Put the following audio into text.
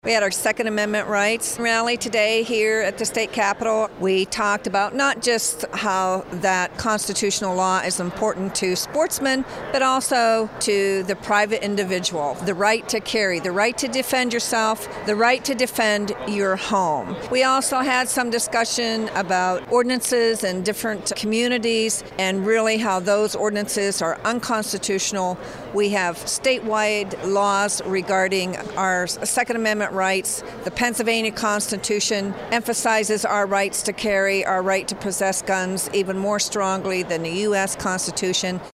We had our Second Amendment rights rally today here at the state capitol. We talked about not just how that constitutional law is important to sportsmen, but also to the private individual. The right to carry, the right to defend yourself, the right to defend your home. We also had some discussion about ordinances in different communities and really how those ordinances are unconstitutional. We have statewide laws regarding our Second Amendment rights. The Pennsylvania Constitution emphasizes our rights to carry, our right to possess guns even more strongly than the U.S. Constitution.